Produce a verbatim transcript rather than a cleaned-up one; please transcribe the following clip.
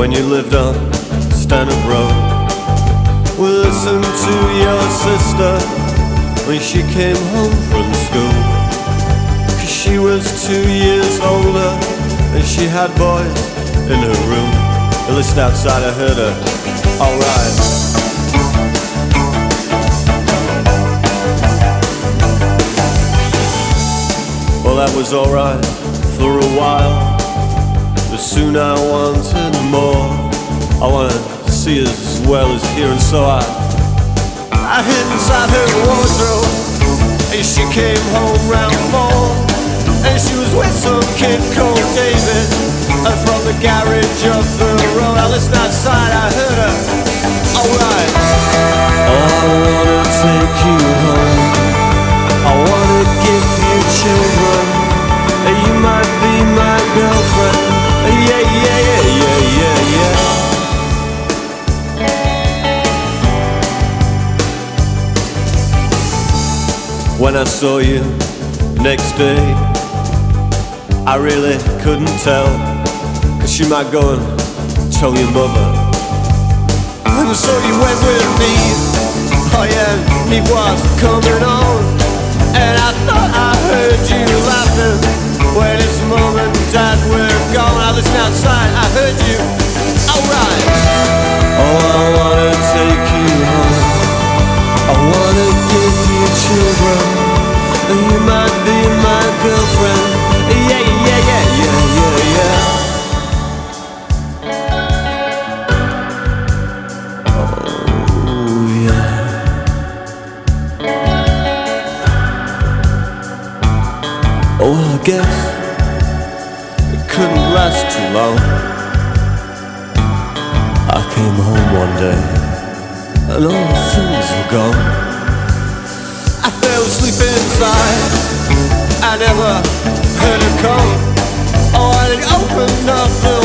when you lived on Stanhope Road. We listened to your sister when she came home from school, 'cause she was two years older and she had boys in her room. At least outside I heard her, alright. Well, that was alright for a while, but soon I wanted more. I wanted to see as well as hear, and so I I hid inside her wardrobe, and she came home round four, and she was with some kid called David, and from the garage up the road. I listened outside, I heard her, alright. Oh, I wanna take you home, I wanna give you children, and you might be my girlfriend. Yeah, yeah, yeah, yeah, yeah, yeah. When I saw you next day, I really couldn't tell, 'cause she might go and tell your mother. And so you went with me, oh yeah, me was coming on, and I thought I heard you laughing when it's mom and dad were gone. I listened outside, I heard you, alright. Oh, I wanna take you home, I wanna give you children, and you might be my girlfriend. Yeah, yeah, yeah, yeah, yeah, yeah. Oh, yeah. Oh, well, I guess it couldn't last too long. I came home one day, and all the things were gone. I fell asleep inside, I never heard her come. Oh, and it opened up the